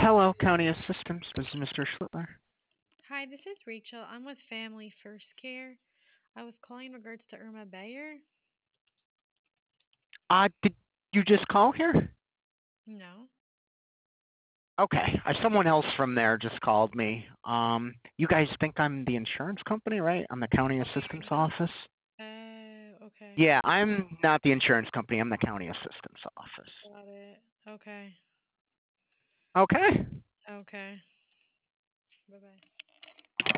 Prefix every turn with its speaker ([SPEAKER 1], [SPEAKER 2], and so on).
[SPEAKER 1] Hello, County Assistance. This is Mr. Schlittler.
[SPEAKER 2] Hi, this is Rachel. I'm with Family First Care. I was calling in regards to Irma Bayer.
[SPEAKER 1] Did you just call here?
[SPEAKER 2] No.
[SPEAKER 1] Okay, someone else from there just called me. You guys think I'm the insurance company, right? I'm the County Assistance office.
[SPEAKER 2] Okay.
[SPEAKER 1] Yeah, I'm not the insurance company. I'm the County Assistance office.
[SPEAKER 2] Got it. Okay.
[SPEAKER 1] Okay.
[SPEAKER 2] Okay. Bye bye.